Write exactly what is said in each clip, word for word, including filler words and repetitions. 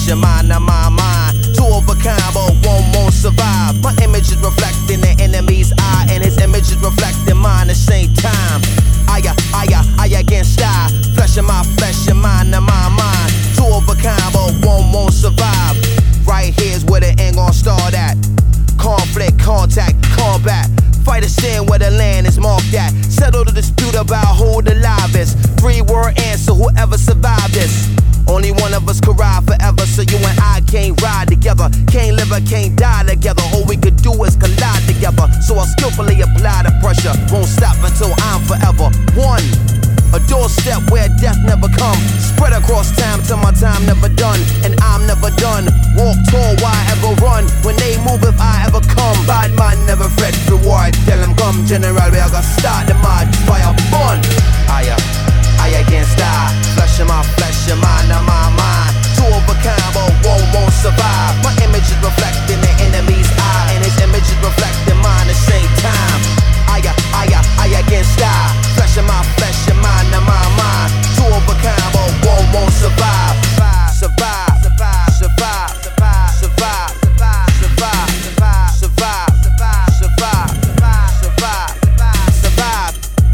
flesh, your mind, and my mind. Two of a kind, but one won't survive. My image is reflecting the enemy's eye, and his image is reflecting mine at the same time. Aya, aya, aya against I. Flesh in my flesh, your mind, and my mind. Two of a kind, but one won't survive. Right here's where the end gon' start at. Conflict, contact, combat. Fight a sin where the land is marked at. Settle the dispute about who the livest. Three word answer, whoever survived this. Only one of us could ride forever, so you and I can't ride together. Can't live or can't die together. All we could do is collide together. So I'll skillfully apply the pressure. Won't stop until I'm forever one. A doorstep where death never come. Spread across time till my time never done. And I'm never done. Walk tall, why ever run? When they move, if I ever come. Bad man never fret reward. Tell them come, general, we are gonna start the march. Fire fun. Aya, aya against I. Flesh in my flesh, your mind and my mind. Two of a kind, but one won't survive. My image is reflecting the enemy's eye, and his image is reflecting mine at the same time. Aya, aya, aya against I. Flesh in my flesh, your mind and my mind. Two of a kind, but one won't survive. Survive, survive, survive, survive, survive, survive, survive, survive, survive, survive, survive, survive.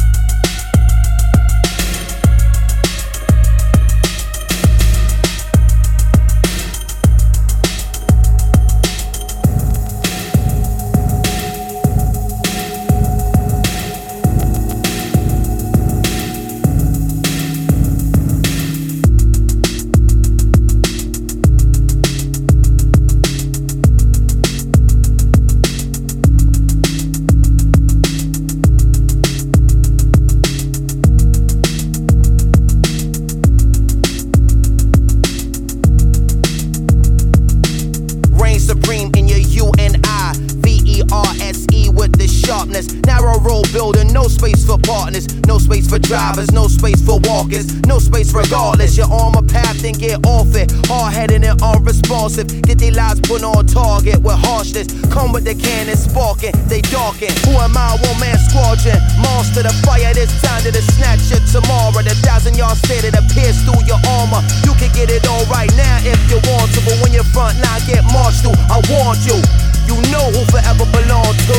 Supreme in your U and I, V E R S E with the sharpness. Narrow road building, no space for partners, no space for drivers, no space for walkers, no space regardless. You're on my path and get off it. Hard-headed and unresponsive, get their lives put on target with harshness. Come with the cannon sparking, they darken. Who am I? One man squadron, monster the fire. This time to the snatch you tomorrow. The thousand yard stare that appears through your armor. You can get it all right now if you want to, but when your front line get marched through, I want you. You know who forever belong to.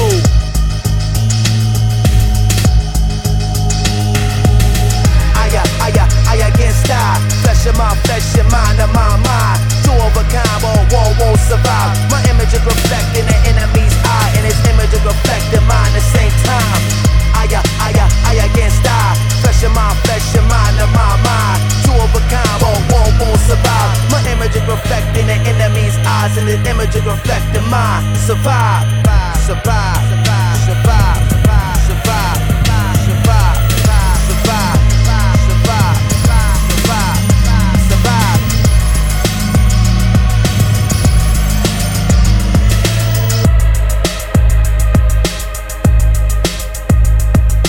Aya, aya, aya against I. Flesh in my flesh, your mind and my mind. Two of a kind, but one won't survive. My image is reflecting the enemy's eye, and his image is reflecting mine at the same time. Aya, aya, aya against I. Flesh in my flesh, your mind and my mind. Two of a kind, but one won't survive. My image is reflecting the enemy's eyes, and the image is reflecting mine. Survive, survive.